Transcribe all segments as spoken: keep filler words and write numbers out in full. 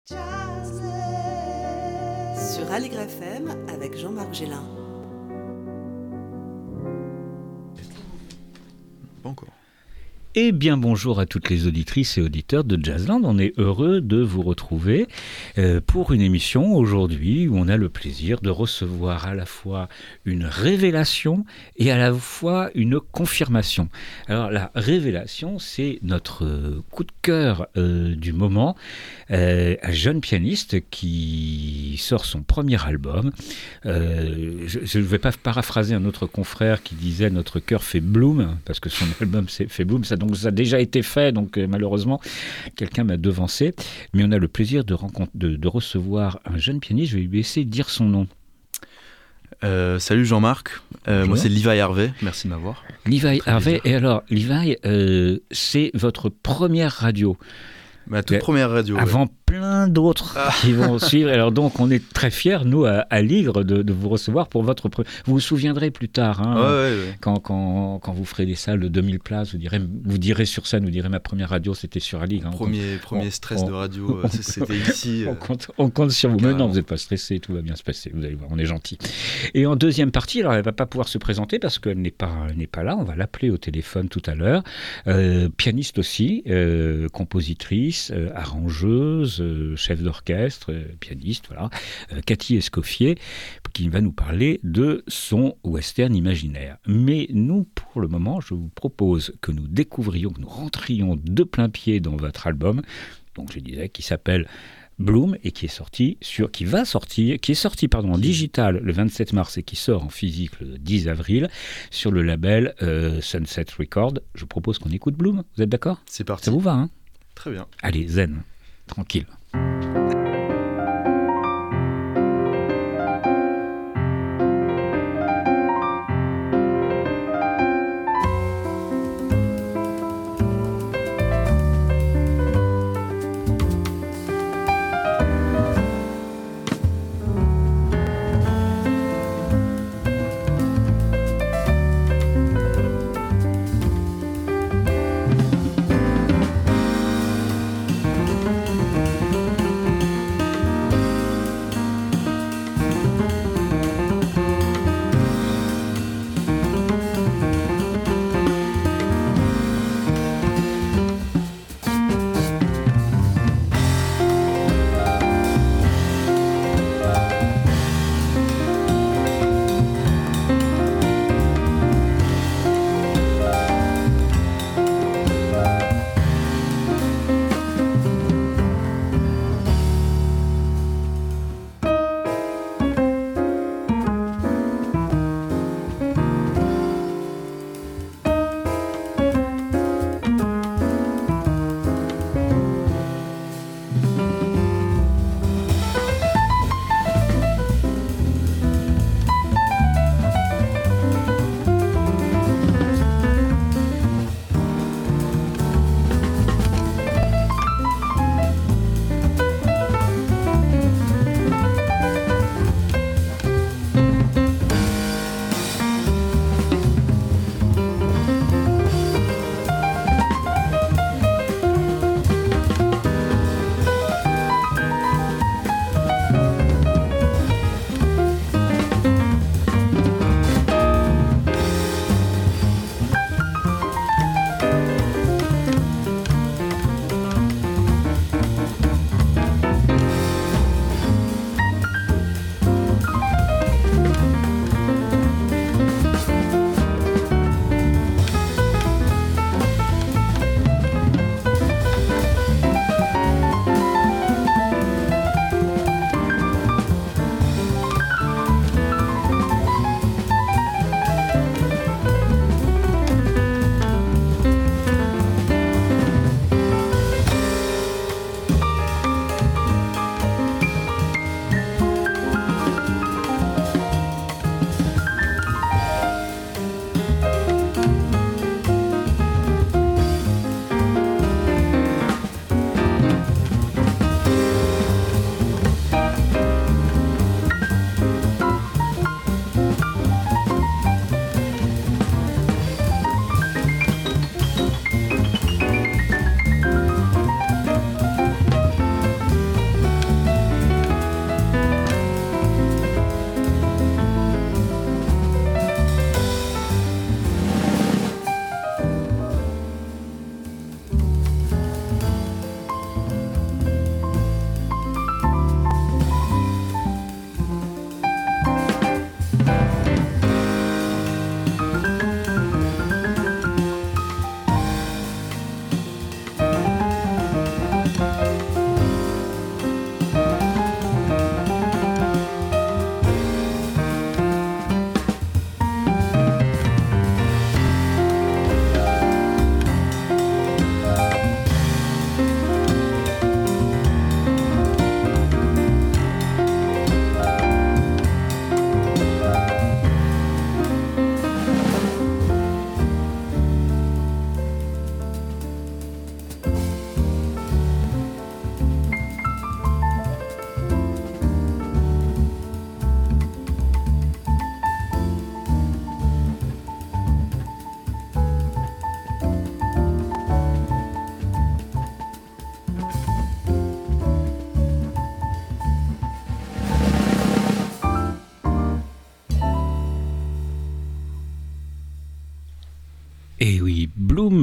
Sur Aligre F M avec Jean-Marc Gélin. Pas encore. Eh bien bonjour à toutes les auditrices et auditeurs de Jazzland, on est heureux de vous retrouver euh, pour une émission aujourd'hui où on a le plaisir de recevoir à la fois une révélation et à la fois une confirmation. Alors la révélation, c'est notre euh, coup de cœur euh, du moment, euh, un jeune pianiste qui sort son premier album. Euh, je ne vais pas paraphraser un autre confrère qui disait « notre cœur fait bloom » parce que son album fait bloom, ça donc ça a déjà été fait, donc euh, malheureusement, quelqu'un m'a devancé. Mais on a le plaisir de, rencontre, de, de recevoir un jeune pianiste. Je vais lui laisser dire son nom. Euh, salut Jean-Marc, euh, moi c'est Levi Harvey, merci de m'avoir. Levi Harvey, et alors Levi, euh, c'est votre première radio. Ma toute première radio. Avant ouais. plein d'autres ah. qui vont suivre. Alors donc, on est très fiers, nous, à, à Ligre, de, de vous recevoir pour votre... Pre... Vous vous souviendrez plus tard, hein, ouais, ouais, ouais. Quand, quand, quand vous ferez des salles de deux mille places, vous direz, vous direz sur scène, vous direz, ma première radio, c'était sur Aligre. Hein, premier on, premier on, stress on, de radio, on, c'était ici. On, euh, compte, on compte sur vous. Carrément. Mais non, vous n'êtes pas stressé, tout va bien se passer, vous allez voir, on est gentil. Et en deuxième partie, alors elle ne va pas pouvoir se présenter parce qu'elle n'est pas, elle n'est pas là, on va l'appeler au téléphone tout à l'heure. Euh, pianiste aussi, euh, compositrice, euh, arrangeuse, Euh, chef d'orchestre, euh, pianiste, voilà, euh, Cathy Escoffier, qui va nous parler de son western imaginaire. Mais nous, pour le moment, je vous propose que nous découvrions, que nous rentrions de plein pied dans votre album, donc je disais, qui s'appelle Bloom et qui est sorti sur, qui va sortir, qui est sorti pardon en digital le vingt-sept mars et qui sort en physique le dix avril sur le label euh, Sunset Records. Je propose qu'on écoute Bloom. Vous êtes d'accord ? C'est parti. Ça vous va, hein ? Très bien. Allez, zen. Tranquille.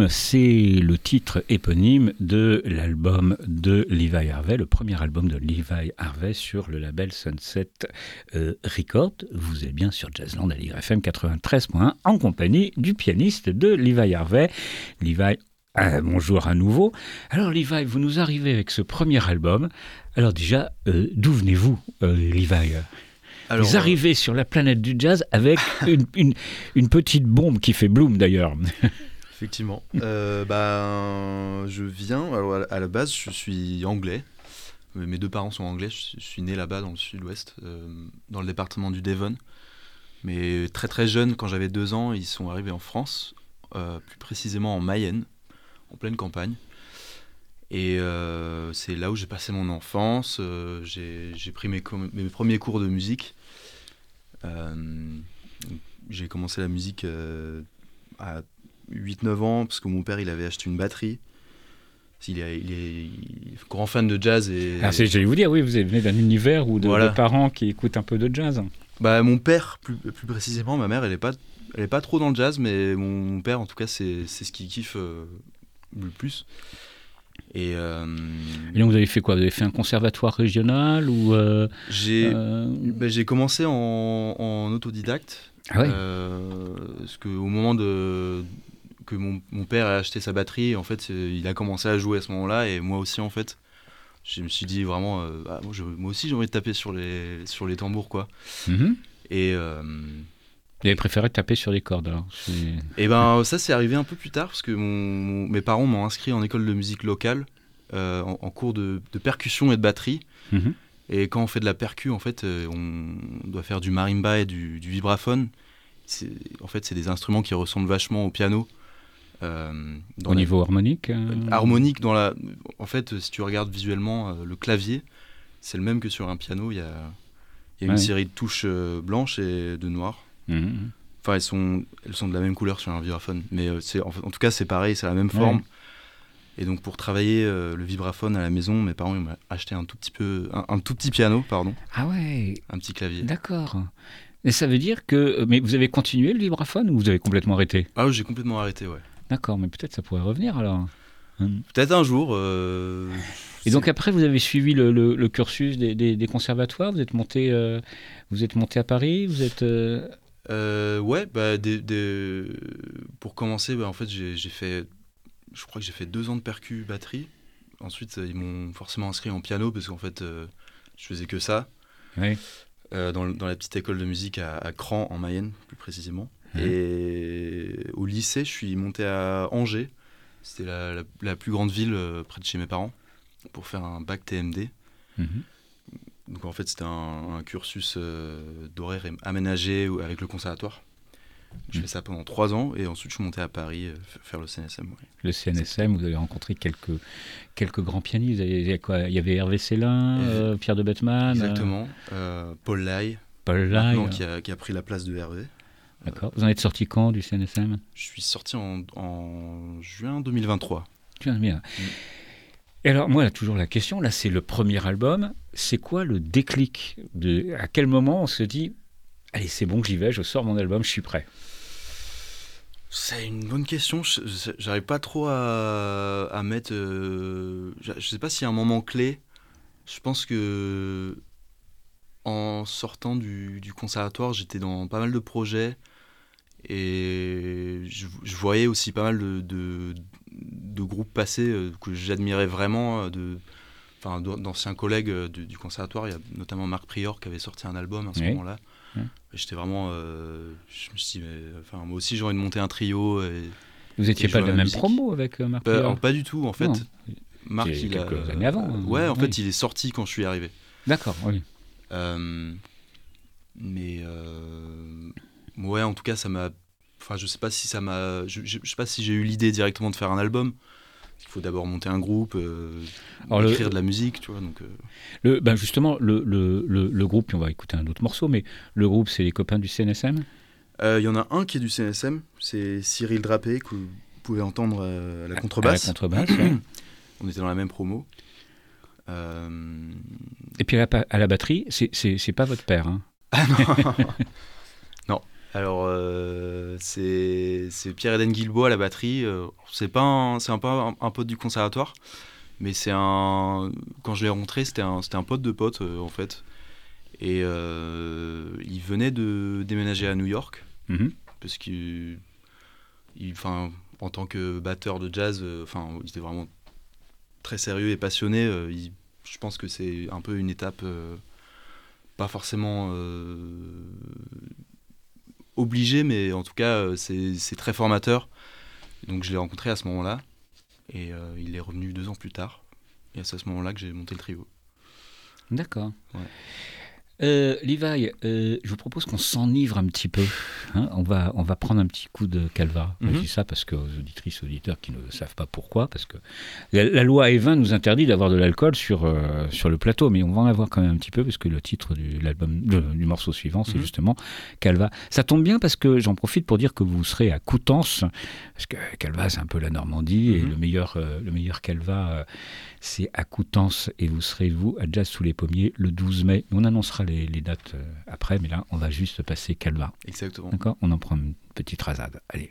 éponyme, c'est le titre éponyme de l'album de Levi Harvey, le premier album de Levi Harvey sur le label Sunset euh, Records. Vous êtes bien sur Jazzland à Aligre F M quatre-vingt-treize point un en compagnie du pianiste de Levi Harvey. Levi, euh, bonjour à nouveau. Alors Levi, vous nous arrivez avec ce premier album. Alors déjà, euh, d'où venez-vous, euh, Levi ? Alors, vous arrivez euh... sur la planète du jazz avec une, une, une petite bombe qui fait bloom d'ailleurs. Effectivement. euh, ben, je viens, alors à la base, je suis anglais. Mes deux parents sont anglais. Je suis né là-bas dans le sud-ouest, euh, dans le département du Devon. Mais très très jeune, quand j'avais deux ans, ils sont arrivés en France, euh, plus précisément en Mayenne, en pleine campagne. Et euh, c'est là où j'ai passé mon enfance. Euh, j'ai, j'ai pris mes, com- mes premiers cours de musique. Euh, j'ai commencé la musique euh, à huit neuf ans, parce que mon père il avait acheté une batterie. Il est, il est, il est grand fan de jazz. Et, ah, c'est, j'allais vous dire, oui, vous venez d'un univers où de, voilà. de parents qui écoutent un peu de jazz. Bah, mon père, plus, plus précisément, ma mère, elle n'est pas, elle est pas trop dans le jazz, mais mon, mon père, en tout cas, c'est, c'est ce qu'il kiffe euh, le plus. Et, euh, et donc vous avez fait quoi ? Vous avez fait un conservatoire régional ou euh, j'ai, euh... bah, j'ai commencé en, en autodidacte. Ah ouais. euh, parce qu'au moment de, que mon, mon père a acheté sa batterie, en fait, il a commencé à jouer à ce moment-là, et moi aussi, en fait, je me suis dit vraiment, euh, ah, moi, je, moi aussi j'ai envie de taper sur les, sur les tambours, quoi. Mm-hmm. Et euh, vous avez préféré taper sur les cordes alors ? Et ben ça c'est arrivé un peu plus tard parce que mon, mon, mes parents m'ont inscrit en école de musique locale euh, en, en cours de, de percussion et de batterie. Mm-hmm. Et quand on fait de la percu, en fait, euh, on doit faire du marimba et du, du vibraphone. C'est, en fait, c'est des instruments qui ressemblent vachement au piano. Euh, au la, niveau harmonique euh... Harmonique dans la. En fait, si tu regardes visuellement euh, le clavier, c'est le même que sur un piano. Il y a, il y a une ouais. série de touches euh, blanches et de noires. Mmh. Enfin, elles sont, elles sont de la même couleur sur un vibraphone, mais euh, c'est, en, en tout cas, c'est pareil, c'est la même forme. Ouais. Et donc, pour travailler euh, le vibraphone à la maison, mes parents ils m'ont acheté un tout petit peu, un, un tout petit piano, pardon. Ah ouais. Un petit clavier. D'accord. Et ça veut dire que, mais vous avez continué le vibraphone ou vous avez complètement arrêté ? Ah oui, j'ai complètement arrêté, ouais. D'accord, mais peut-être ça pourrait revenir alors. Hum. Peut-être un jour. Euh, et donc après, vous avez suivi le, le, le cursus des, des, des conservatoires. Vous êtes monté, euh, vous êtes monté à Paris. Vous êtes. Euh... Euh, ouais, bah, des, des... pour commencer, bah, en fait, j'ai, j'ai fait, je crois que j'ai fait deux ans de percu batterie. Ensuite, ils m'ont forcément inscrit en piano parce qu'en fait, euh, je faisais que ça. Oui. Euh, dans, dans la petite école de musique à, à Cran, en Mayenne, plus précisément. Mmh. Et au lycée, je suis monté à Angers. C'était la, la, la plus grande ville euh, près de chez mes parents pour faire un bac T M D. Mmh. Donc en fait, c'était un, un cursus euh, d'horaire aménagé avec le conservatoire. Je mmh. fais ça pendant trois ans et ensuite je suis monté à Paris euh, faire le C N S M. Ouais. Le C N S M, vous avez rencontré quelques, quelques grands pianistes. Il y avait, quoi ? Il y avait Hervé Célin, euh, Pierre de Bettman. Exactement. Euh, Paul Lai. Paul Lai. Maintenant, qui a, qui a pris la place de Hervé. D'accord. Vous en êtes sorti quand du C N S M ? Je suis sorti en, en juin deux mille vingt-trois. Bien, bien. Mmh. Et alors, moi, là, toujours la question, là, c'est le premier album. C'est quoi le déclic de, à quel moment on se dit, allez, c'est bon, j'y vais, je sors mon album, je suis prêt ? C'est une bonne question. Je, j'arrive pas trop à, à mettre... Euh, je sais pas s'il y a un moment clé. Je pense que en sortant du, du conservatoire, j'étais dans pas mal de projets. Et je, je voyais aussi pas mal de... de de groupes passés euh, que j'admirais vraiment, de, enfin, d'anciens collègues euh, du, du conservatoire. Il y a notamment Marc Prior qui avait sorti un album à ce oui. moment-là. Oui. Et j'étais vraiment... Euh, je me suis dit, mais, enfin, moi aussi j'ai envie de monter un trio. Et, vous n'étiez pas de la même musique. Promo avec euh, Marc bah, Prior ? alors, pas du tout, en fait. Non. Marc, il quelques a, années avant. Euh, ouais, en oui. fait, il est sorti quand je suis arrivé. D'accord, oui. Euh, mais... Euh, ouais, en tout cas, ça m'a... Enfin, je sais pas si ça m'a. Je, je, je sais pas si j'ai eu l'idée directement de faire un album. Il faut d'abord monter un groupe, euh, Alors écrire le, de la musique, tu vois. Donc. Euh... Le, ben justement, le, le, le, le groupe, puis on va écouter un autre morceau, mais le groupe, c'est les copains du C N S M. Il euh, y en a un qui est du C N S M, c'est Cyril Drapé que vous pouvez entendre à la contrebasse. À la contrebasse. Ouais. On était dans la même promo. Euh... Et puis à la, à la batterie, c'est, c'est, c'est pas votre père, hein. Ah non. Non. Alors, euh, c'est, c'est Pierre-Eden Guilbault à la batterie. Euh, c'est pas un, c'est un peu un, un pote du conservatoire, mais c'est un. Quand je l'ai rencontré, c'était un, c'était un pote de pote euh, en fait. Et euh, il venait de déménager à New York Mhm. parce qu'il, il, enfin, en tant que batteur de jazz, euh, enfin, il était vraiment très sérieux et passionné. Euh, il- je pense que c'est un peu une étape, euh, pas forcément euh, obligée, mais en tout cas, euh, c'est, c'est très formateur. Donc je l'ai rencontré à ce moment-là, et euh, il est revenu deux ans plus tard. Et c'est à ce moment-là que j'ai monté le trio. D'accord. Ouais. Euh, Levi, euh, je vous propose qu'on s'enivre un petit peu. Hein, on, va, on va prendre un petit coup de calva. Mhm. Je dis ça parce qu'aux auditrices et auditeurs qui ne savent pas pourquoi, parce que la, la loi E vingt nous interdit d'avoir de l'alcool sur, euh, sur le plateau, mais on va en avoir quand même un petit peu, parce que le titre du, l'album, de- du morceau suivant, c'est Mhm. justement Calva. Ça tombe bien parce que j'en profite pour dire que vous serez à Coutances, parce que Calva, c'est un peu la Normandie, et Mhm. le meilleur, euh, le meilleur Calva, euh, c'est à Coutances, et vous serez, vous, à Jazz sous les pommiers, le douze mai. On annoncera les, les dates euh, après, mais là, on va juste passer Calva. Exactement. D'accord ? On en prend une petite rasade. Allez.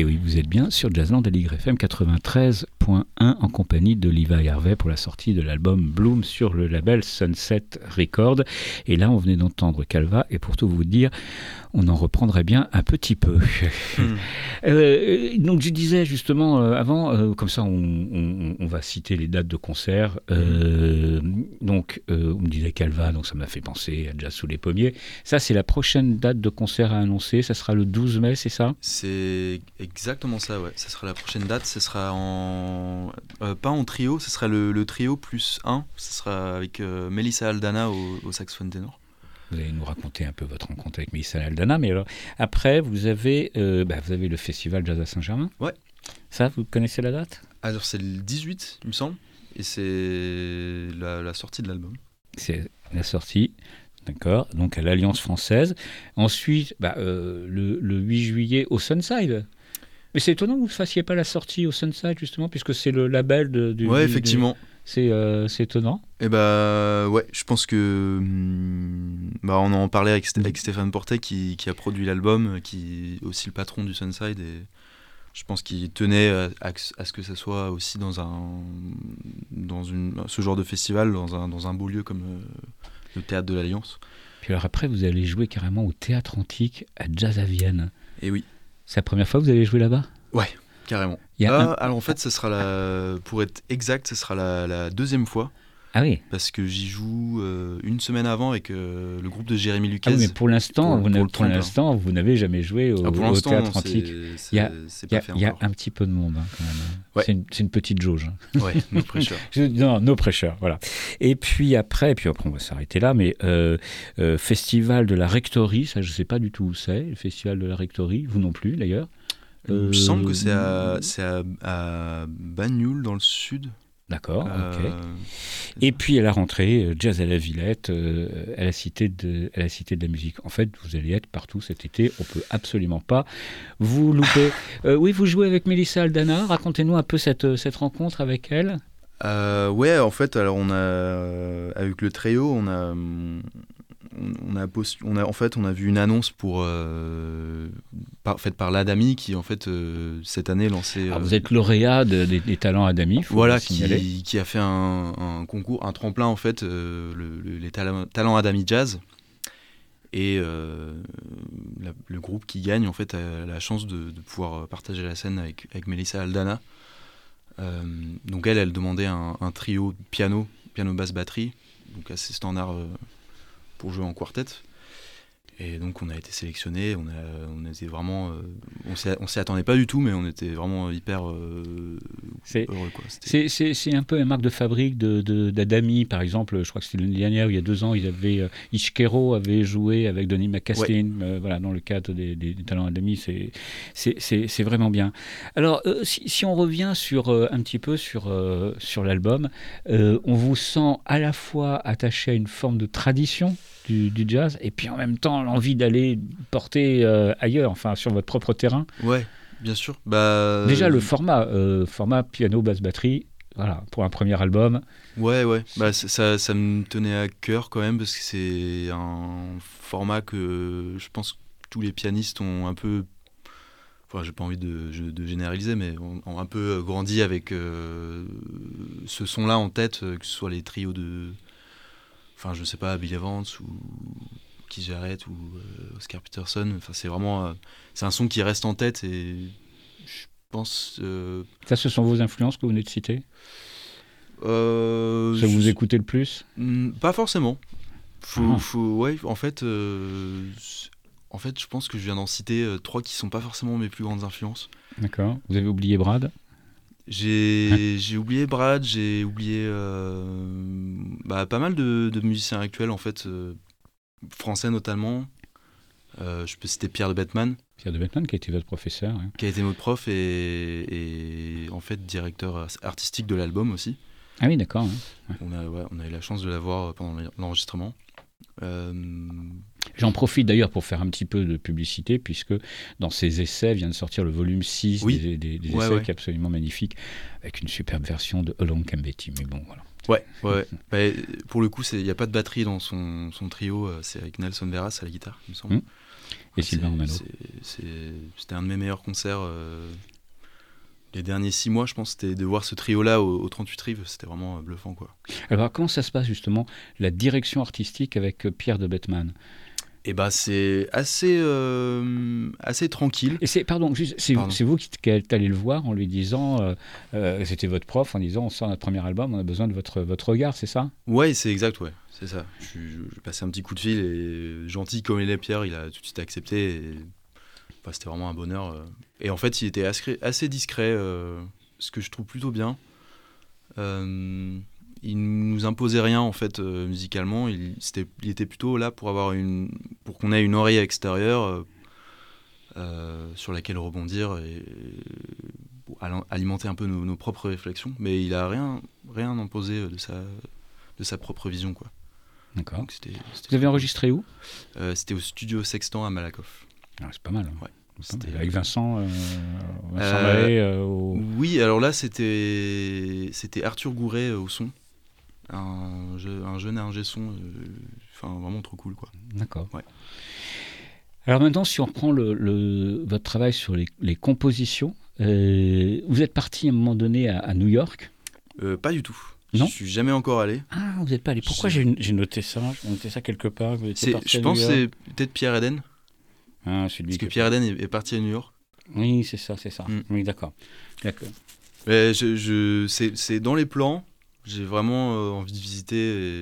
oui, vous êtes bien sur Jazzland Aligre F M quatre-vingt-treize point un en compagnie de Levi Harvey pour la sortie de l'album Bloom sur le label Sunset Records. Et là, on venait d'entendre Calva, et pour tout vous dire, on en reprendrait bien un petit peu. Mmh. euh, donc je disais justement euh, avant, euh, comme ça on, on, on va citer les dates de concert. Euh, mmh. Donc euh, on me disait Calva, donc ça m'a fait penser à Jazz sous les pommiers. Ça c'est la prochaine date de concert à annoncer, ça sera le douze mai, c'est ça ? C'est exactement ça, ouais. Ça sera la prochaine date, ce sera en... Euh, pas en trio, ce sera le, le trio plus un, ce sera avec euh, Melissa Aldana au, au saxophone ténor. Vous allez nous raconter un peu votre rencontre avec Melissa Aldana, mais alors après vous avez, euh, bah, vous avez le festival Jazz à Saint-Germain. Ouais. Ça, vous connaissez la date ? Alors c'est le dix-huit, il me semble, et c'est la, la sortie de l'album. C'est la sortie, d'accord, donc à l'Alliance française. Ensuite, bah, euh, le, le huit juillet au Sunside. Mais c'est étonnant que vous ne fassiez pas la sortie au Sunside, justement, puisque c'est le label de, du... Ouais, du, effectivement. Du... C'est, euh, c'est étonnant. Eh bah ouais, je pense que bah on en parlait avec, avec Stéphane Portet qui, qui a produit l'album, qui est aussi le patron du Sunside, et je pense qu'il tenait à, à, à ce que ça soit aussi dans un dans une ce genre de festival, dans un dans un beau lieu comme euh, le Théâtre de l'Alliance. Puis alors après, vous allez jouer carrément au Théâtre Antique à Jazz à Vienne. Et oui. C'est la première fois que vous allez jouer là-bas ? Ouais, carrément. Ah, un... Alors en fait, ce sera la, pour être exact, ce sera la, la deuxième fois. Ah oui. Parce que j'y joue euh, une semaine avant avec euh, le groupe de Jérémy Lucas. Ah oui, mais pour l'instant, pour, vous, pour, pour l'instant vous n'avez jamais joué au, ah, pour au Théâtre non, Antique. C'est, c'est, il y a, c'est il y a, pas fait il y a encore. un petit peu de monde, hein, quand même. Ouais. C'est, une, c'est une petite jauge. Hein. Ouais, no pressure. non, no pressure, voilà. Et puis après, et puis après on va s'arrêter là, mais euh, euh, Festival de la Rectory, ça je ne sais pas du tout où c'est, le Festival de la Rectory, vous non plus d'ailleurs. Il me euh, semble que c'est à, c'est à, à Bagnoul, dans le sud. D'accord, euh, ok. Et puis à la rentrée, Jazz à la Villette, euh, à, la cité de, à la Cité de la Musique. En fait, vous allez être partout cet été, on ne peut absolument pas vous louper. euh, oui, vous jouez avec Melissa Aldana, racontez-nous un peu cette, cette rencontre avec elle. Euh, ouais, en fait, alors on a, avec le trio, on a... On a, post... on a en fait on a vu une annonce pour euh, par... faite par l'Adami qui en fait euh, cette année lancé. Euh... Vous êtes lauréat de, des, des talents Adami. Voilà, qui, qui a fait un, un concours, un tremplin en fait, euh, le, le, les talents, talents Adami Jazz, et euh, la, le groupe qui gagne en fait a la chance de, de pouvoir partager la scène avec, avec Melissa Aldana. Euh, donc elle, elle demandait un, un trio piano, piano basse batterie, donc assez standard. Euh, pour jouer en quartet, et donc on a été sélectionné, on a on était vraiment euh, on s'y on s'y attendait pas du tout, mais on était vraiment hyper euh, c'est, heureux quoi. C'est, c'est c'est un peu une marque de fabrique de, de d'Adami, par exemple. Je crois que c'était l'année dernière, il y a deux ans, ils avaient euh, Ishkero avait joué avec Donny McCaslin, ouais. euh, voilà, dans le cadre des, des, des talents Adami. C'est c'est c'est c'est vraiment bien. Alors euh, si, si on revient sur euh, un petit peu sur euh, sur l'album, euh, on vous sent à la fois attaché à une forme de tradition Du, du jazz, et puis en même temps l'envie d'aller porter euh, ailleurs, enfin sur votre propre terrain. Ouais, bien sûr. Bah, Déjà le format, euh, format piano, basse, batterie, voilà, pour un premier album. Ouais, ouais. Bah, ça, ça me tenait à cœur quand même, parce que c'est un format que je pense que tous les pianistes ont un peu... Enfin, j'ai pas envie de, de généraliser, mais ont, ont un peu grandi avec euh, ce son-là en tête, que ce soit les trios de... Enfin, je sais pas, Bill Evans ou Keith Jarrett ou euh, Oscar Peterson. Enfin, c'est vraiment, euh, c'est un son qui reste en tête, et je pense. Euh... Ça, ce sont vos influences que vous venez de citer. Euh, Ça je... vous écoutez le plus ? Pas forcément. Faut, ah. faut, ouais, en fait, euh, en fait, je pense que je viens d'en citer euh, trois qui sont pas forcément mes plus grandes influences. D'accord. Vous avez oublié Brad ? J'ai, j'ai oublié Brad, j'ai oublié euh, bah, pas mal de, de musiciens actuels, en fait, euh, français notamment. Euh, je peux citer Pierre de Bettman. Pierre de Bettman, qui a été votre professeur. Hein. Qui a été notre prof et, et en fait directeur artistique de l'album aussi. Ah oui, d'accord. Hein. Ouais. On, a, ouais, on a eu la chance de l'avoir pendant l'enregistrement. Euh... J'en profite d'ailleurs pour faire un petit peu de publicité, puisque dans ces essais vient de sortir le volume six oui. des, des, des ouais, essais ouais. qui est absolument magnifique, avec une superbe version de Along Came Betty. Mais bon, voilà. Ouais, ouais. bah, pour le coup, il n'y a pas de batterie dans son, son trio, c'est avec Nelson Veras à la guitare, il me semble. Mmh. et Sylvain Romano. C'est, c'est, c'était un de mes meilleurs concerts euh, les derniers six mois, je pense. C'était de voir ce trio-là au, au trente-huit Rives, c'était vraiment bluffant, quoi. Alors, comment ça se passe justement, la direction artistique avec Pierre de Bettman? Et bah c'est assez, euh, assez tranquille. Et c'est, pardon, juste, c'est, pardon. c'est vous qui, qui êtes allé le voir en lui disant, euh, euh, c'était votre prof, en disant on sort notre premier album, on a besoin de votre, votre regard, c'est ça? Ouais, c'est exact, ouais, c'est ça. Je, je, je passais un petit coup de fil et gentil comme il est, Pierre, il a tout de suite accepté. Et, enfin, c'était vraiment un bonheur. Et en fait, il était assez, assez discret, euh, ce que je trouve plutôt bien. Euh, il nous imposait rien en fait euh, musicalement. Il, c'était, il était plutôt là pour avoir une, pour qu'on ait une oreille extérieure euh, euh, sur laquelle rebondir et, et alimenter un peu nos, nos propres réflexions. Mais il a rien, rien imposé de sa, de sa propre vision, quoi. D'accord. Donc, c'était, c'était Vous avez enregistré où? euh, C'était au studio Sextant à Malakoff. Ah, c'est pas mal. Hein. Ouais. C'est pas mal. C'était Avec Vincent, euh, Vincent Euh, Mallet, euh, au... Oui, alors là, c'était, c'était Arthur Gouret euh, au son. Un, je, un jeune ingé son, enfin euh, vraiment trop cool, quoi. D'accord. Ouais. Alors maintenant, si on reprend le, le, votre travail sur les, les compositions, euh, vous êtes parti à un moment donné à, à New York? euh, Pas du tout. Non. Je suis jamais encore allé. Ah, vous n'êtes pas allé. Pourquoi Je- j'ai, j'ai noté ça? J'ai noté ça quelque part. Vous étiez C'est, parti je à pense New que York. c'est peut-être Pierre Eden, Ah, c'est lui parce que qui- Pierre Eden est, est parti à New York. Oui, c'est ça, c'est ça. Mm. Oui, d'accord. D'accord. Mais je, je, c'est, c'est dans les plans. J'ai vraiment euh, envie de visiter.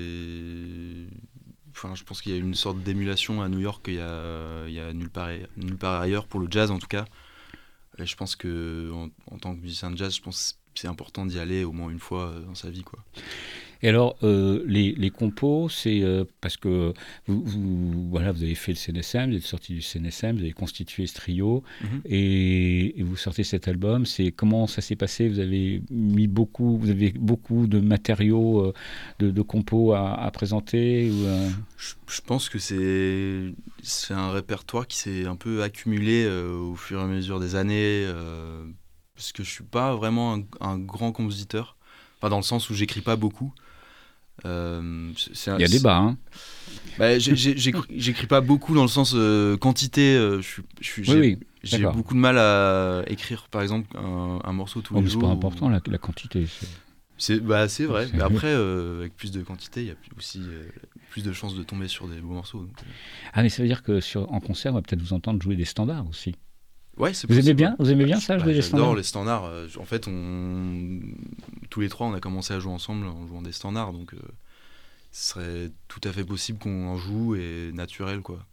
Et... Enfin, je pense qu'il y a une sorte d'émulation à New York qu'il y a, il y a nulle part, nulle part ailleurs pour le jazz en tout cas. Et je pense que en, en tant que musicien de jazz, je pense que c'est important d'y aller au moins une fois euh, dans sa vie, quoi. Et alors, euh, les, les compos, c'est euh, parce que vous, vous, voilà, vous avez fait le C N S M, vous êtes sorti du C N S M, vous avez constitué ce trio, Mm-hmm. et, et vous sortez cet album. C'est comment ça s'est passé? Vous avez mis beaucoup, vous avez beaucoup de matériaux, euh, de, de compos à, à présenter ou, euh... Je, je pense que c'est, c'est un répertoire qui s'est un peu accumulé euh, au fur et à mesure des années, euh, parce que je suis pas vraiment un, un grand compositeur, enfin, dans le sens où j'écris pas beaucoup. Euh, c'est, c'est un- Il y a débat, hein? Bah, j'ai, j'ai, j'écris, j'écris pas beaucoup dans le sens euh, quantité. euh, je suis, je suis, Oui, j'ai, oui, j'ai d'accord. beaucoup de mal à écrire, par exemple, un, un morceau tous Oh, les mais c'est jours. pas ou- important la, la quantité. c'est- C'est, bah, c'est vrai. C'est- Mais après, euh, avec plus de quantité, il y a aussi euh, plus de chances de tomber sur des beaux morceaux. Donc, euh. Ah, mais ça veut dire que sur, en concert, on va peut-être vous entendre jouer des standards aussi. Ouais, c'est Vous aimez possible. bien, vous aimez bien Bah, ça, bah, jouer des j'adore standards? les standards. Euh, En fait, on... tous les trois, on a commencé à jouer ensemble en jouant des standards. Donc, euh, ce serait tout à fait possible qu'on en joue et naturel, quoi.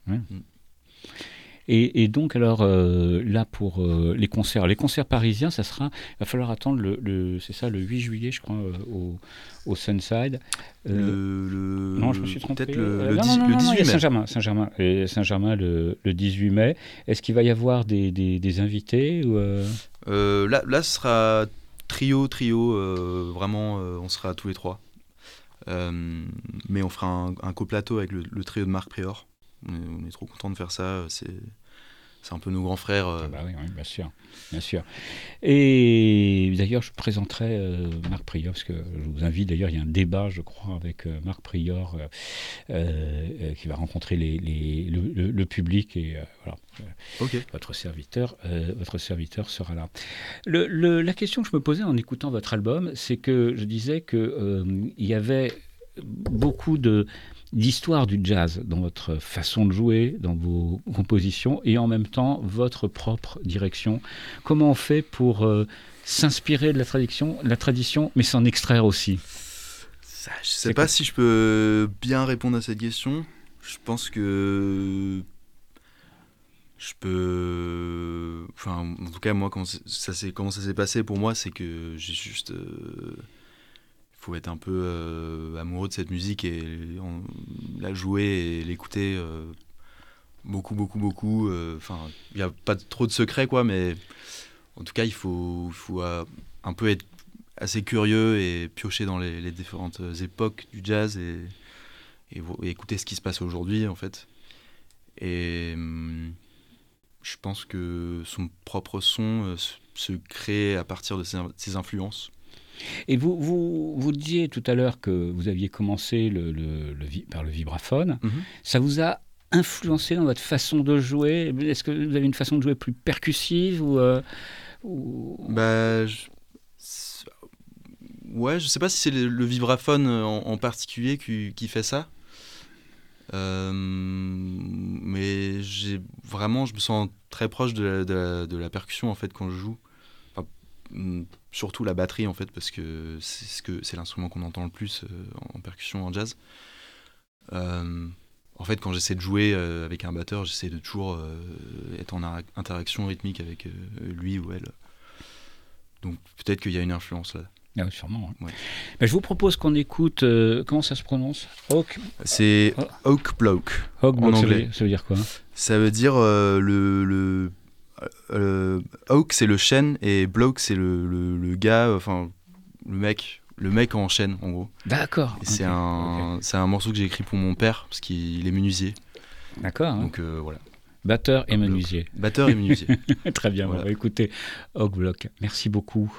Et, et donc, alors, euh, là, pour euh, les concerts, les concerts parisiens, ça sera, il va falloir attendre, le, le- c'est ça, le huit juillet, je crois, euh, au, au Sunside. Euh, Le, le- non, je me suis trompé. Peut-être le, Euh, le non, dix- non, non, le non, il y a dix-huit mai. Saint-Germain, Saint-Germain, et Saint-Germain le, le dix-huit mai. Est-ce qu'il va y avoir des, des, des invités ou, euh... Euh, là, là, ce sera trio, trio. euh, vraiment, euh, on sera tous les trois. Euh, mais on fera un, un coplateau avec le, le trio de Marc Prior. On est, on est trop content de faire ça. C'est, c'est un peu nos grands frères. euh. Ah bah oui, oui, bien sûr, bien sûr. Et d'ailleurs, je présenterai euh, Marc Prior, parce que je vous invite, d'ailleurs, il y a un débat, je crois, avec euh, Marc Prior, euh, euh, qui va rencontrer les, les- le, le- le public, et euh, voilà. Ok. Votre serviteur, euh, votre serviteur sera là. Le- le- la question que je me posais en écoutant votre album, c'est que je disais que euh, il y avait beaucoup de d'histoire du jazz dans votre façon de jouer, dans vos compositions, et en même temps votre propre direction. Comment on fait pour euh, s'inspirer de la tradition, la tradition, mais s'en extraire aussi? Ça, je sais C'est pas quoi si je peux bien répondre à cette question. Je pense que je peux. Enfin, en tout cas, moi, comment c'est- ça s'est, comment ça s'est passé pour moi, c'est que j'ai juste. euh, Il faut être un peu euh, amoureux de cette musique et en- la jouer et l'écouter euh, beaucoup, beaucoup, beaucoup. euh, Enfin, il n'y a pas trop de secrets, quoi, mais en tout cas, il faut, il faut euh, un peu être assez curieux et piocher dans les, les différentes époques du jazz et, et, vo- et écouter ce qui se passe aujourd'hui, en fait. Et hum, je pense que son propre son euh, se, se crée à partir de ses, ses influences. Et vous, vous, vous disiez tout à l'heure que vous aviez commencé le, le- le vi- par le vibraphone. Mhm. Ça vous a influencé dans votre façon de jouer? Est-ce que vous avez une façon de jouer plus percussive ou, euh, ou... Bah, je... ouais, je sais pas si c'est le, le vibraphone en, en particulier qui, qui fait ça. Euh, mais j'ai vraiment, je me sens très proche de la, de la, de la percussion en fait quand je joue. Enfin, surtout la batterie en fait parce que c'est ce que c'est l'instrument qu'on entend le plus euh, en percussion en jazz. Euh, en fait, quand j'essaie de jouer euh, avec un batteur, j'essaie de toujours euh, être en a- interaction rythmique avec euh, lui ou elle. Donc peut-être qu'il y a une influence là. Ah, sûrement. Hein. Ouais. Ben, je vous propose qu'on écoute. Euh, comment ça se prononce? Oak. C'est oh. Oak Bloke Oak en Bloke, anglais. Ça veut, ça veut dire quoi? Ça veut dire euh, le, le euh, Oak c'est le chêne et Bloke c'est le, le, le gars, enfin le mec, le mec en chêne en gros. D'accord. Et c'est okay. un, okay. c'est un morceau que j'ai écrit pour mon père parce qu'il est menuisier. D'accord. Donc euh, voilà. Batteur et menuisier. Batteur et menuisier. Très bien. Voilà. On va écouter Oak Bloke. Merci beaucoup.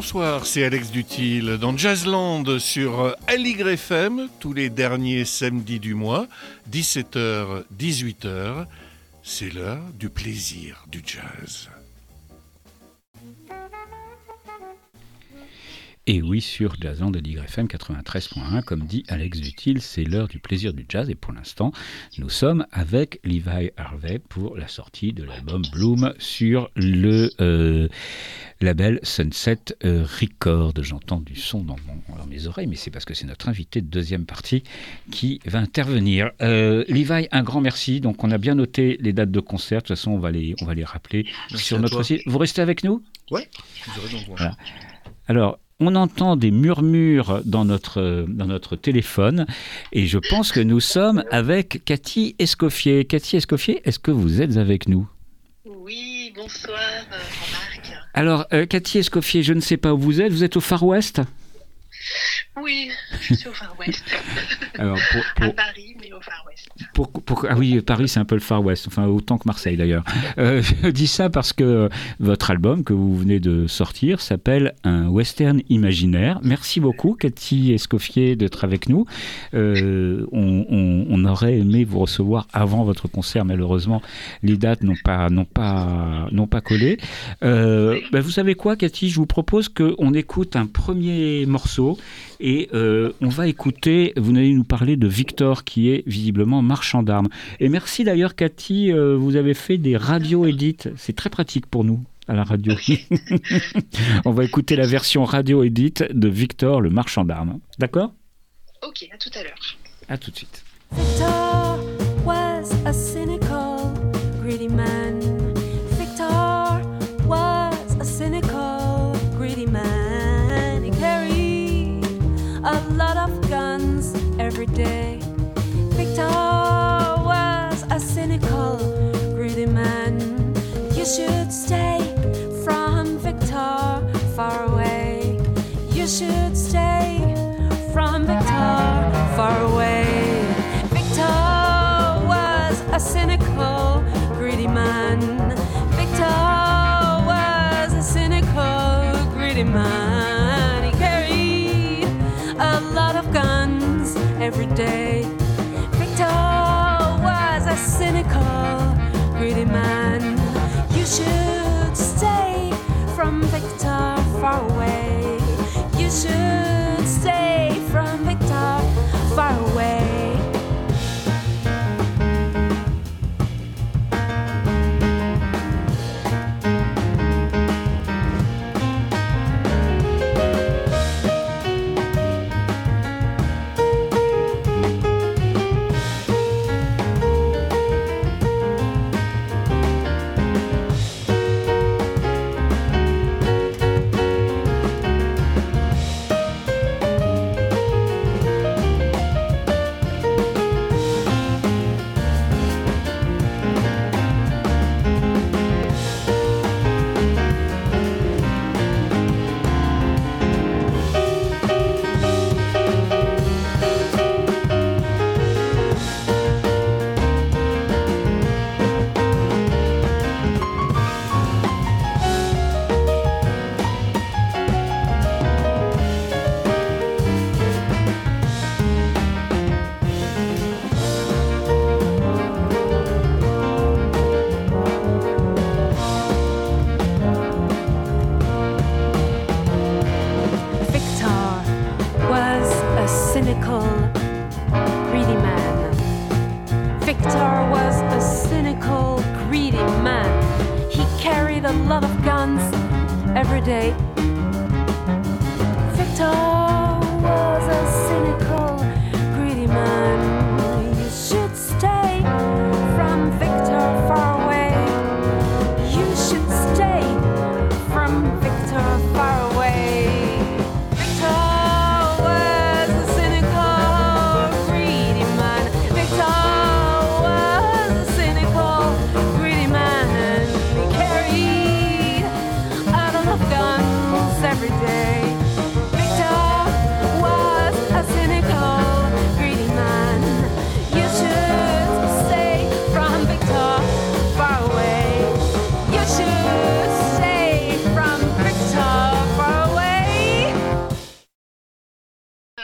Bonsoir, c'est Alex Dutil dans Jazzland sur Aligre F M, tous les derniers samedis du mois, dix-sept heures dix-huit heures. C'est l'heure du plaisir du jazz. Et oui, sur Jazzland de Aligre F M quatre-vingt-treize point un, comme dit Alex Dutil, c'est l'heure du plaisir du jazz. Et pour l'instant, nous sommes avec Levi Harvey pour la sortie de l'album Bloom sur le euh, label Sunset euh, Records. J'entends du son dans, mon, dans mes oreilles, mais c'est parce que c'est notre invité de deuxième partie qui va intervenir. Euh, Levi, un grand merci. Donc, on a bien noté les dates de concert. De toute façon, on va les, on va les rappeler merci sur notre toi. site. Vous restez avec nous ? Ouais, je dirais donc. Voilà. Alors, on entend des murmures dans notre, dans notre téléphone et je pense que nous sommes avec Cathy Escoffier. Cathy Escoffier, est-ce que vous êtes avec nous ? Oui, bonsoir Jean-Marc. Alors, euh, Cathy Escoffier, je ne sais pas où vous êtes. Vous êtes au Far West ? Oui, je suis au Far West. Alors, pour, pour... À Paris, mais au Far West. Pour, pour, ah oui, Paris, c'est un peu le Far West, enfin autant que Marseille d'ailleurs. Euh, je dis ça parce que votre album que vous venez de sortir s'appelle Un western imaginaire. Merci beaucoup, Cathy Escoffier, d'être avec nous. Euh, on, on, on aurait aimé vous recevoir avant votre concert, malheureusement, les dates n'ont pas, n'ont pas, n'ont pas collé. Euh, ben vous savez quoi, Cathy, je vous propose qu'on écoute un premier morceau et euh, on va écouter, vous allez nous parler de Victor qui est visiblement marchand d'armes. Et merci d'ailleurs Cathy, euh, vous avez fait des radio-edits, c'est très pratique pour nous à la radio. On va écouter la version radio-edit de Victor le marchand d'armes, d'accord ? Ok, à tout à l'heure. À tout de suite. Victor was a cynical, greedy man. Victor was a cynical, greedy man. He carried a lot of guns every day. Victor was a cynical, greedy man. You should stay from Victor far away. You should stay from Victor far away. Victor was a cynical, greedy man. Victor was a cynical, greedy man. He carried a lot of guns every day. Victor was a cynical, greedy man. You should stay from Victor far away. You should stay from Victor far away. Gun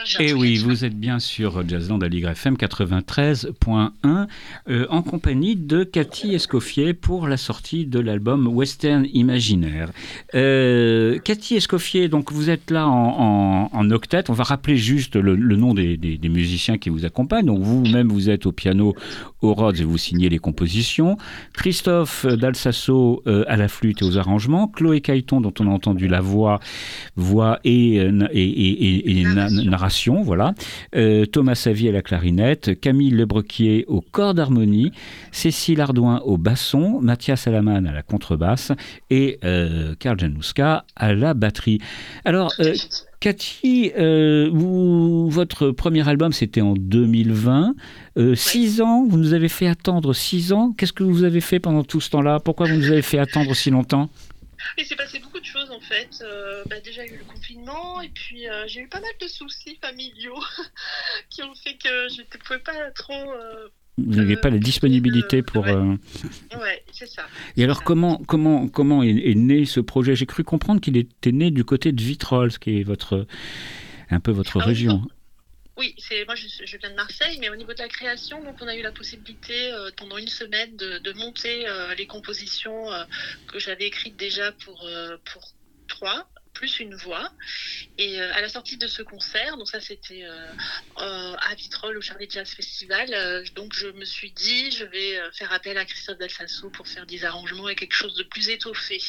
j'ai un Et truc à oui, dire. vous êtes bien sur Jazzland Aligre F M quatre-vingt-treize point un euh, en compagnie de Cathy Escoffier pour la sortie de l'album Western Imaginaire. Euh, Cathy Escoffier, donc vous êtes là en, en, en octet. On va rappeler juste le, le nom des, des, des musiciens qui vous accompagnent. Donc vous-même, vous êtes au piano, au Rhodes et vous signez les compositions. Christophe Dalsasso euh, à la flûte et aux arrangements. Chloé Caïton, dont on a entendu la voix, voix et, et, et, et, et narration. narration Voilà. Euh, Thomas Savy à la clarinette, Camille Lebrequier au corps d'harmonie, Cécile Ardouin au basson, Mathias Alaman à la contrebasse et euh, Karl Januska à la batterie. Alors, euh, Cathy, euh, vous, votre premier album c'était en deux mille vingt. Euh, six ans, vous nous avez fait attendre six ans. Qu'est-ce que vous avez fait pendant tout ce temps-là? Pourquoi vous nous avez fait attendre si longtemps? Il s'est passé beaucoup de choses en fait. Euh, bah, déjà il y a eu le confinement et puis euh, j'ai eu pas mal de soucis familiaux qui ont fait que je ne pouvais pas trop... Euh, Vous n'aviez euh, pas la disponibilité euh, pour... Ouais, euh... ouais c'est ça. Et alors comment, comment, comment est, est né ce projet? J'ai cru comprendre qu'il était né du côté de Vitrolles, qui est votre, un peu votre ah, région. Oui. Oui, c'est, moi je, je viens de Marseille, mais au niveau de la création, donc on a eu la possibilité euh, pendant une semaine de, de monter euh, les compositions euh, que j'avais écrites déjà pour, euh, pour trois, plus une voix. Et euh, à la sortie de ce concert, donc ça c'était euh, euh, à Vitrolles au Charlie Jazz Festival, euh, donc je me suis dit je vais faire appel à Christophe Dalsasso pour faire des arrangements et quelque chose de plus étoffé.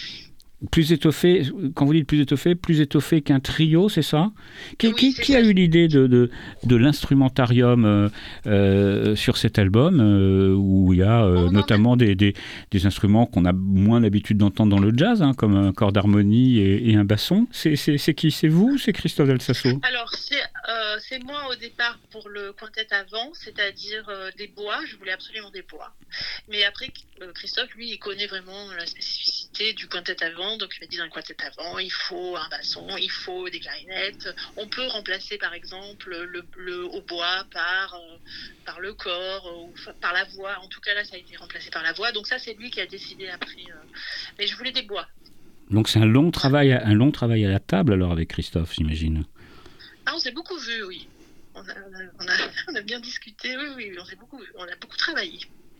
Plus étoffé, quand vous dites plus étoffé, plus étoffé qu'un trio, c'est ça? Qui, oui, qui, c'est qui ça. a eu l'idée de, de, de l'instrumentarium euh, euh, sur cet album, euh, où il y a euh, oh, notamment des, des, des instruments qu'on a moins l'habitude d'entendre dans le jazz, hein, comme un corps d'harmonie et, et un basson. C'est, c'est, c'est qui? C'est vous ou c'est Christophe Dalsasso? Alors, c'est, euh, c'est moi au départ pour le quintet avant, c'est-à-dire euh, des bois. Je voulais absolument des bois. Mais après, euh, Christophe, lui, il connaît vraiment la spécificité du quintet avant. Donc, il m'a dit dans le quintet avant, il faut un basson, il faut des clarinettes. On peut remplacer, par exemple, le, le hautbois par, euh, par le corps ou par la voix. En tout cas, là, ça a été remplacé par la voix. Donc, ça, c'est lui qui a décidé après. Euh... Mais je voulais des bois. Donc, c'est un long travail, un long travail à la table, alors, avec Christophe, j'imagine. Ah, on s'est beaucoup vu, oui. On a, on a, on a bien discuté, oui, oui, on s'est beaucoup vu. On a beaucoup travaillé.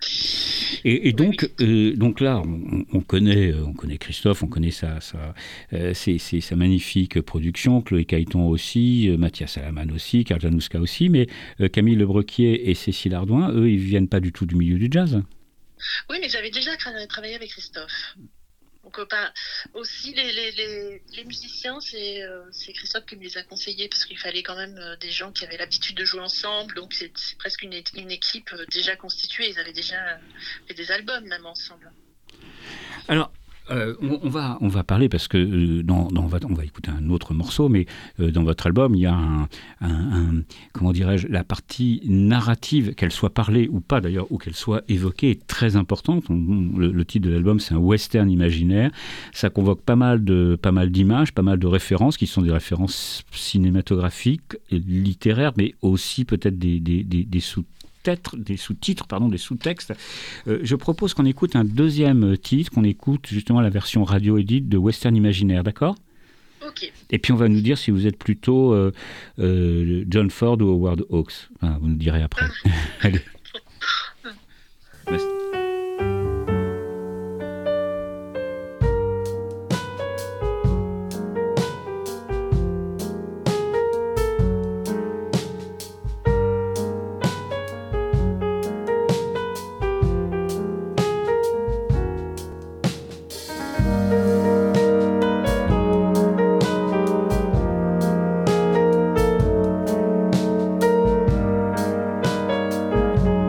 Et, et donc, oui, oui. Euh, donc là, on, on, connaît, on connaît Christophe, on connaît sa, sa, euh, ses, ses, sa magnifique production, Chloé Caïton aussi, euh, Mathias Alaman aussi, Karl Januska aussi, mais euh, Camille Lebrequier et Cécile Ardouin, eux, ils ne viennent pas du tout du milieu du jazz. Oui, mais j'avais déjà travaillé avec Christophe. Donc, euh, pas, aussi, les, les, les, les musiciens, c'est, euh, c'est Christophe qui me les a conseillés parce qu'il fallait quand même euh, des gens qui avaient l'habitude de jouer ensemble. Donc, c'est, c'est presque une, une équipe euh, déjà constituée. Ils avaient déjà fait des albums même ensemble. Alors, euh, on, on, va, on va parler parce que euh, dans, dans, on, va, on va écouter un autre morceau, mais euh, dans votre album, il y a un, un, un, comment dirais-je, la partie narrative, qu'elle soit parlée ou pas d'ailleurs, ou qu'elle soit évoquée, est très importante. On, le, le titre de l'album, c'est un western imaginaire. Ça convoque pas mal, de, pas mal d'images, pas mal de références qui sont des références cinématographiques, et littéraires, mais aussi peut-être des, des, des, des sous des sous-titres, pardon, des sous-textes. Euh, je propose qu'on écoute un deuxième titre, qu'on écoute justement la version radio-édite de Western Imaginaire, d'accord? Ok. Et puis on va nous dire si vous êtes plutôt euh, euh, John Ford ou Howard Hawks. Enfin, vous nous direz après. Allez. Thank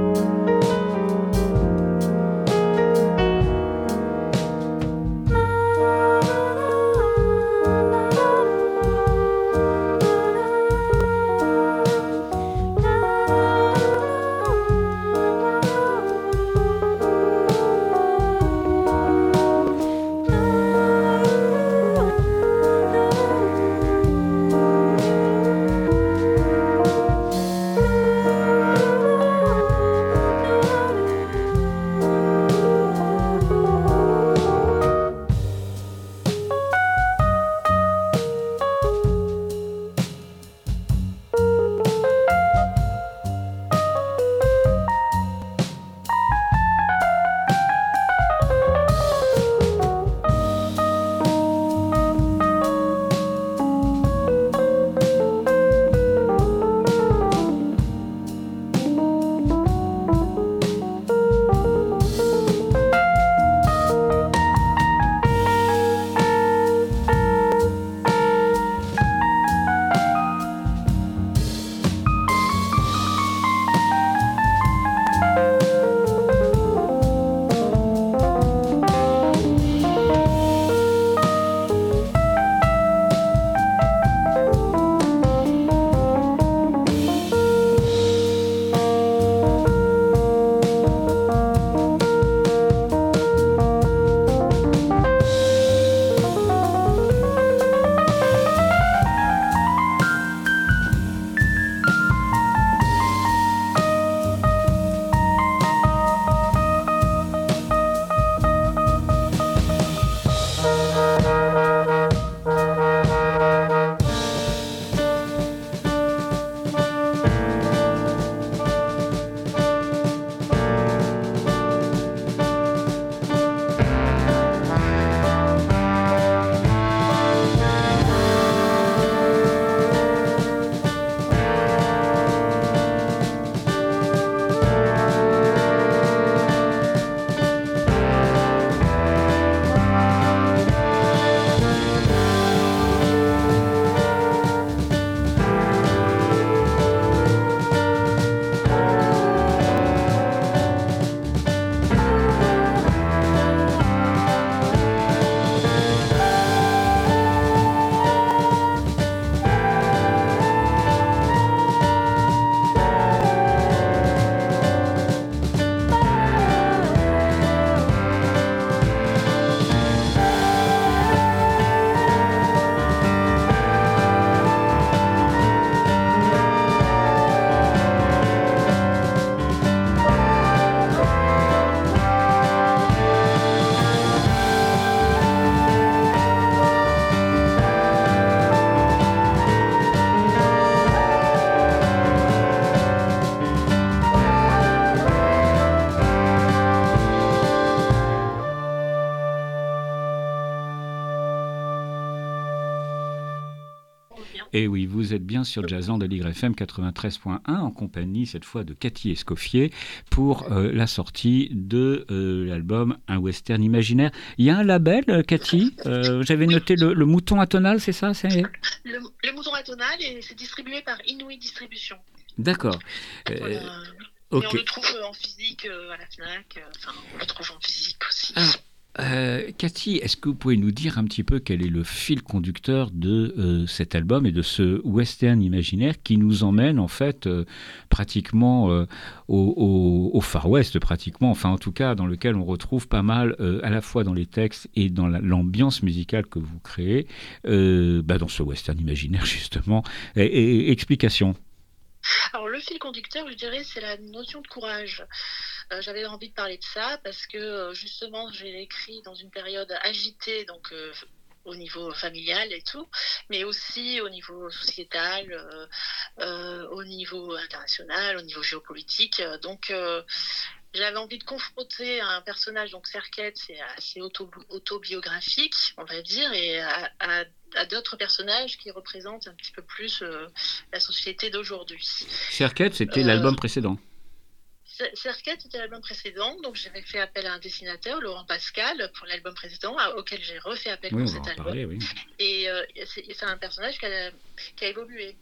Et oui, vous êtes bien sur Jazzland de Aligre F M quatre-vingt-treize point un en compagnie cette fois de Cathy Escoffier pour euh, la sortie de euh, l'album Un Western Imaginaire. Il y a un label, euh, Cathy, euh, j'avais Oui. noté le, le Mouton Atonal, c'est ça c'est... Le, le Mouton Atonal, et c'est distribué par Inouï Distribution. D'accord. Euh, Voilà. ok. Et on le trouve en physique euh, à la FNAC, euh, enfin on le trouve en physique aussi. Alors, Euh, Cathy, est-ce que vous pouvez nous dire un petit peu quel est le fil conducteur de euh, cet album et de ce western imaginaire qui nous emmène en fait euh, pratiquement euh, au, au, au Far West, pratiquement, enfin en tout cas dans lequel on retrouve pas mal euh, à la fois dans les textes et dans la, l'ambiance musicale que vous créez, euh, bah, dans ce western imaginaire justement. Et, et, explication. Alors le fil conducteur, je dirais, c'est la notion de courage. Euh, j'avais envie de parler de ça parce que euh, justement, j'ai écrit dans une période agitée, donc euh, au niveau familial et tout, mais aussi au niveau sociétal, euh, euh, au niveau international, au niveau géopolitique. Donc euh, j'avais envie de confronter un personnage, donc Serket, c'est assez auto, autobiographique, on va dire, et à, à, à d'autres personnages qui représentent un petit peu plus euh, la société d'aujourd'hui. Serket, c'était Euh, l'album précédent. Serket, c'était l'album précédent, donc j'avais fait appel à un dessinateur, Laurent Pascal, pour l'album précédent, à, auquel j'ai refait appel Oui, pour on va cet en album. parler, oui. Et euh, c'est, c'est un personnage qui a, qui a évolué.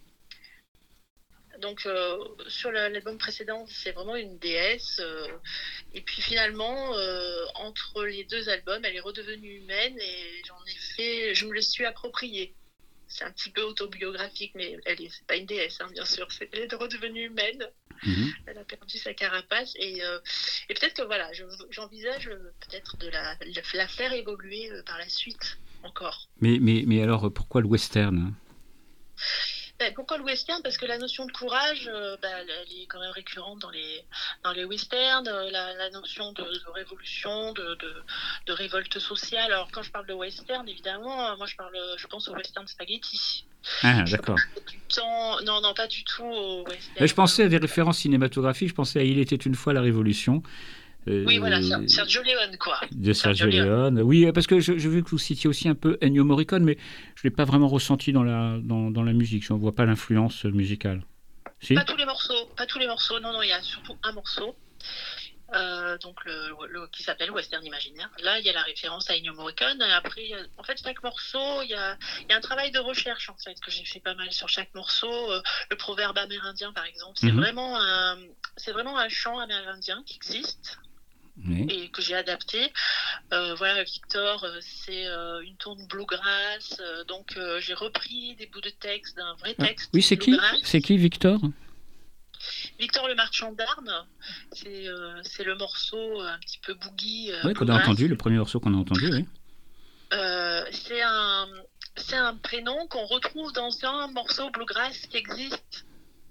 Donc euh, sur le, l'album précédent, c'est vraiment une déesse. Euh, et puis finalement, euh, entre les deux albums, elle est redevenue humaine et j'en ai fait, je me le suis appropriée. C'est un petit peu autobiographique, mais elle est, c'est pas une déesse, hein, bien sûr. C'est, elle est redevenue humaine. Mmh. Elle a perdu sa carapace et, euh, et peut-être que voilà, je, j'envisage peut-être de la, de la faire évoluer par la suite encore. Mais, mais, mais alors, pourquoi le western ? Ben, pourquoi le western ? Parce que la notion de courage, euh, ben, elle est quand même récurrente dans les, dans les westerns, euh, la, la notion de, de révolution, de, de, de révolte sociale. Alors quand je parle de western, évidemment, moi je, parle, je pense au western spaghetti. Ah, d'accord. Du temps... Non, non, pas du tout au western. Mais je pensais à des références cinématographiques, je pensais à Il était une fois la Révolution. Euh, oui, voilà, Sergio Leone, quoi. De Sergio, Sergio Leone. Leone. Oui, parce que j'ai vu que vous citiez aussi un peu Ennio Morricone, mais je ne l'ai pas vraiment ressenti dans la, dans, dans la musique. Je ne vois pas l'influence musicale. Si ? Pas tous les morceaux, pas tous les morceaux. Non, non, il y a surtout un morceau. Euh, donc le, le, qui s'appelle Western Imaginaire. Là, il y a la référence à Ennio Morricone. Et après, il y a, en fait, chaque morceau, il y, a, il y a un travail de recherche en fait que j'ai fait pas mal sur chaque morceau. Euh, le proverbe amérindien, par exemple, c'est mm-hmm. vraiment un, c'est vraiment un chant amérindien qui existe. Oui. Et que j'ai adapté. Euh, voilà, Victor, euh, c'est euh, une tourne bluegrass. Euh, donc, euh, j'ai repris des bouts de texte d'un vrai texte. Ah, oui, c'est qui ? C'est qui, Victor ? Victor le marchand d'armes. C'est, euh, c'est le morceau un petit peu boogie. Euh, oui, qu'on a entendu, le premier morceau qu'on a entendu, oui. Euh, c'est, un, c'est un prénom qu'on retrouve dans un morceau bluegrass qui existe.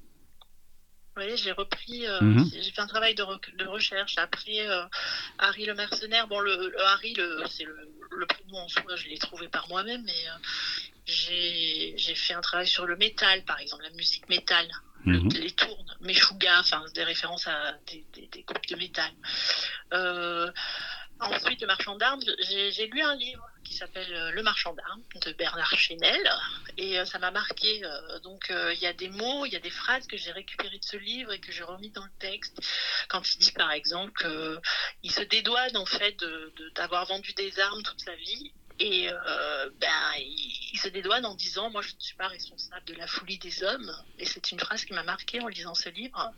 Vous voyez, j'ai repris, euh, mm-hmm. j'ai fait un travail de, re- de recherche. Après, euh, Harry le mercenaire, bon, le, le Harry, le, c'est le, le prénom en soi, je l'ai trouvé par moi-même, mais euh, j'ai, j'ai fait un travail sur le métal, par exemple, la musique métal, mm-hmm. le, les tournes, Meshuggah, enfin, des références à des, des, des groupes de métal. Euh, ensuite, le marchand d'armes, j'ai, j'ai lu un livre qui s'appelle Le marchand d'armes de Bernard Chenel et euh, ça m'a marqué. Euh, donc il euh, y a des mots, il y a des phrases que j'ai récupérées de ce livre et que j'ai remis dans le texte. Quand il dit par exemple qu'il euh, se dédouane en fait de, de, d'avoir vendu des armes toute sa vie et euh, ben il, il se dédouane en disant moi je ne suis pas responsable de la folie des hommes et c'est une phrase qui m'a marqué en lisant ce livre.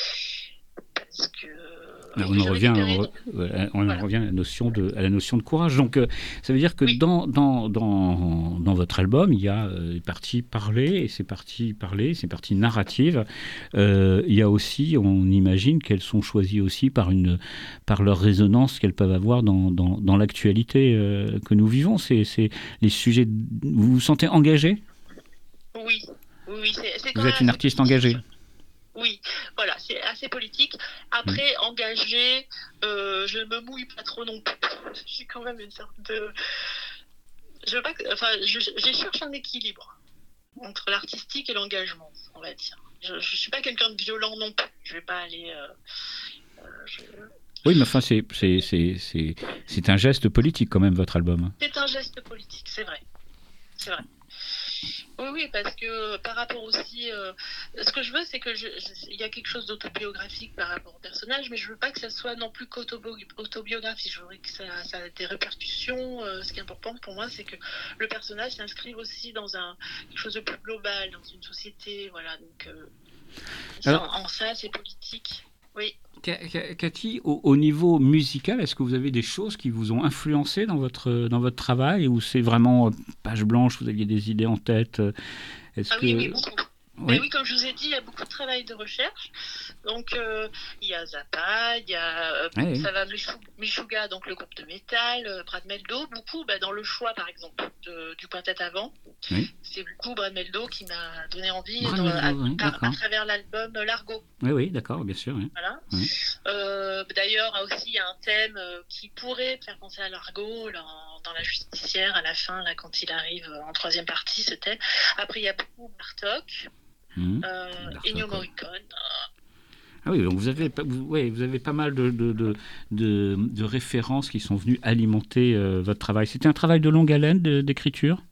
Parce que, on en revient, on, on voilà. revient à la notion de, à la notion de courage. Donc, euh, ça veut dire que oui. dans, dans, dans, dans votre album, il y a euh, des parties parlées, et ces parties parlées, ces parties narratives, euh, il y a aussi, on imagine qu'elles sont choisies aussi par, une, par leur résonance qu'elles peuvent avoir dans, dans, dans l'actualité euh, que nous vivons. C'est, c'est les sujets. Vous vous sentez engagé ? Oui, oui, c'est, c'est vous êtes une artiste engagée. Oui, voilà, c'est assez politique. Après, mmh. engagé, euh, je me mouille pas trop non plus. J'ai quand même une sorte de... Je veux pas que... Enfin, je, je cherche un équilibre entre l'artistique et l'engagement, on va dire. Je, je suis pas quelqu'un de violent non plus. Je vais pas aller... Euh, euh, je... Oui, mais enfin, c'est, c'est, c'est, c'est, c'est un geste politique quand même, votre album. C'est un geste politique, c'est vrai. C'est vrai. Oui, oui, parce que par rapport aussi, euh, ce que je veux, c'est que je, je- il y a quelque chose d'autobiographique par rapport au personnage, mais je veux pas que ça soit non plus qu'autobiographique. Je voudrais que ça, ça ait des répercussions. Euh, ce qui est important pour moi, c'est que le personnage s'inscrive aussi dans un quelque chose de plus global, dans une société, voilà. Donc, euh, ça, Alors- en, en ça, c'est politique. Oui. Ca- Ca- Cathy, au, au niveau musical, est-ce que vous avez des choses qui vous ont influencé dans votre, dans votre travail ou c'est vraiment euh, page blanche, vous aviez des idées en tête euh, Est-ce Ah que... oui, oui, beaucoup. Oui. Mais oui, comme je vous ai dit, il y a beaucoup de travail de recherche. Donc, euh, il y a Zappa, il y a euh, Ouais, ouais. Sava Mishu- Mishuga, donc le groupe de métal, euh, Brad Meldo, beaucoup bah, dans le choix, par exemple, de- du quintet avant. Oui. C'est beaucoup Brad Meldo qui m'a donné envie Brad dans- Meldo, à, oui, à- à d'accord. travers l'album Largo. Oui, oui, d'accord, bien sûr. Oui. Voilà. Oui. Euh, D'ailleurs, aussi, il y a un thème euh, qui pourrait faire penser à Largo là, en- dans La Justicière, à la fin, là, quand il arrive euh, en troisième partie, ce thème. Après, il y a beaucoup Bartok, Mhm. euh, Bartok, Ennio ouais. Morricone. Ah oui, donc vous avez, pas- vous, ouais, vous avez pas mal de, de, de, de- de références qui sont venues alimenter euh, votre travail. C'était un travail de longue haleine de- d'écriture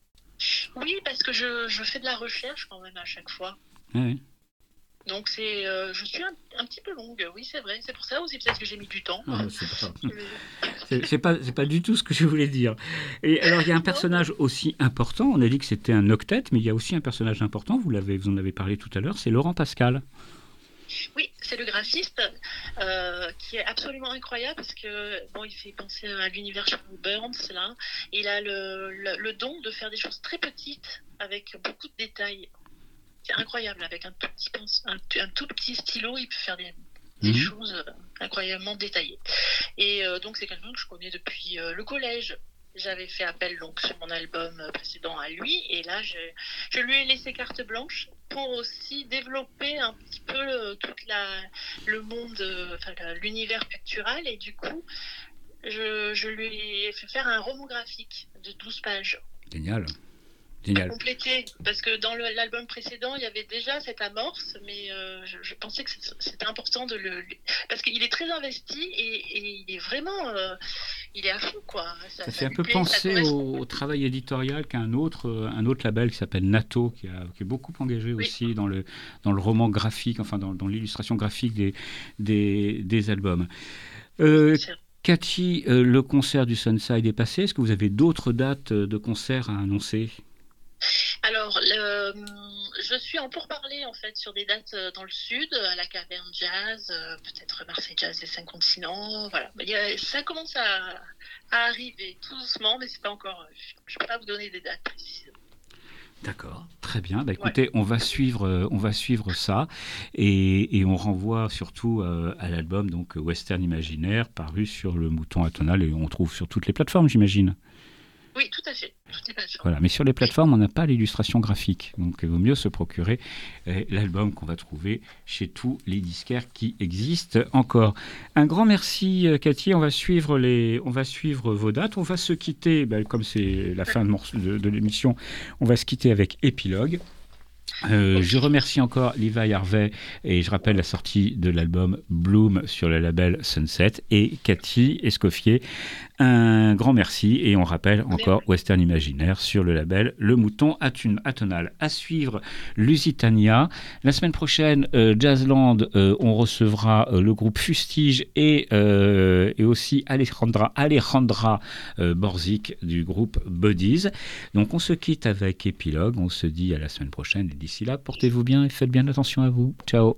Oui, parce que je, je fais de la recherche quand même à chaque fois. Ah oui. Donc c'est, euh, je suis un, un petit peu longue, oui c'est vrai. C'est pour ça aussi peut-être que j'ai mis du temps. Ah, c'est pas... Mais- C'est c'est pas, c'est pas du tout ce que je voulais dire. Et alors, il y a un personnage aussi important. On a dit que c'était un octet, mais il y a aussi un personnage important. Vous l'avez, vous en avez parlé tout à l'heure. C'est Laurent Pascal. Oui, c'est le graphiste euh, qui est absolument incroyable parce que bon, il fait penser à l'univers Charles Burns là. Il a le, le, le don de faire des choses très petites avec beaucoup de détails. C'est incroyable avec un tout petit, pince- un, un tout petit stylo, il peut faire des, des Mhm. choses euh, incroyablement détaillées. Et euh, donc c'est quelqu'un que je connais depuis euh, le collège. J'avais fait appel donc sur mon album euh, précédent à lui et là je, je lui ai laissé carte blanche pour aussi développer un petit peu euh, toute la le monde, euh, enfin le- l'univers pictural et du coup je, je lui ai fait faire un roman graphique de douze pages. Génial. Génial. Complété, parce que dans le- l'album précédent, il y avait déjà cette amorce, mais euh, je, je pensais que c'est- c'était important de le... Parce qu'il est très investi et, et il est vraiment... euh, il est à fond, quoi. Ça ça fait un lui peu plaît, ça penser correspond. au, au travail éditorial qu'un autre, euh, un autre label qui s'appelle Nato, qui, a, qui est beaucoup engagé Oui. aussi dans le, dans le roman graphique, enfin dans, dans l'illustration graphique des, des, des albums. Euh, C'est- Cathy, euh, le concert du Sunside est passé. Est-ce que vous avez d'autres dates euh, de concerts à annoncer ? Alors, le- je suis en pourparlers, en fait, sur des dates euh, dans le sud, à la Caverne Jazz, euh, peut-être Marseille Jazz des cinq continents, voilà. Il y a- ça commence à, à arriver tout doucement, mais c'est pas encore... Je peux pas vous donner des dates précises. D'accord, très bien. Bah, écoutez, on va suivre, euh, on va suivre ça et, et on renvoie surtout euh, à l'album donc Western Imaginaire paru sur le Mouton Atonal et on trouve sur toutes les plateformes, j'imagine. Oui, tout à fait. Toutes les plateformes. Voilà, mais sur les plateformes, on n'a pas l'illustration graphique, donc il vaut mieux se procurer euh, l'album qu'on va trouver chez tous les disquaires qui existent encore. Un grand merci, euh, Cathy. On va suivre les, on va suivre vos dates. On va se quitter, ben, comme c'est la fin de, morceau- de, de l'émission, on va se quitter avec Épilogue. Euh, je remercie encore Levi Harvey et je rappelle la sortie de l'album Bloom sur le label Sunset et Cathy Escoffier. Un grand merci et on rappelle encore Western Imaginaire sur le label Le Mouton Atun- Atonal. À suivre Lusitania. La semaine prochaine, euh, Jazzland, euh, on recevra euh, le groupe Fustige et, euh, et aussi Alejandra, Alejandra euh, Borzik du groupe Buddies. Donc on se quitte avec Épilogue. On se dit à la semaine prochaine et d'ici là, portez-vous bien et faites bien attention à vous. Ciao.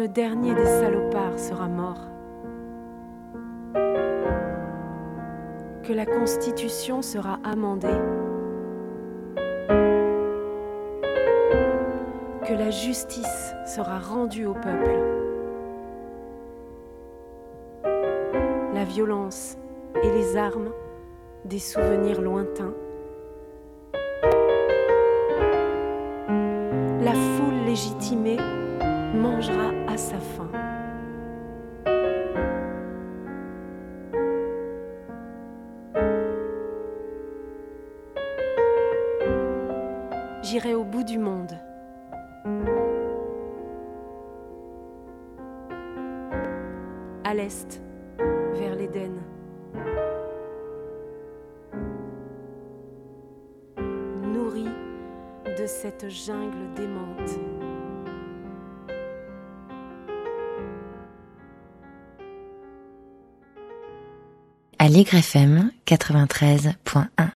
dernier des salopards sera mort. Que la Constitution sera amendée. Que la justice sera rendue au peuple. La violence et les armes, des souvenirs lointains. La foule légitimée mangera à sa faim. J'irai au bout du monde. À l'est, vers l'Éden. Nourri de cette jungle démente. Aligre F M quatre-vingt-treize point un.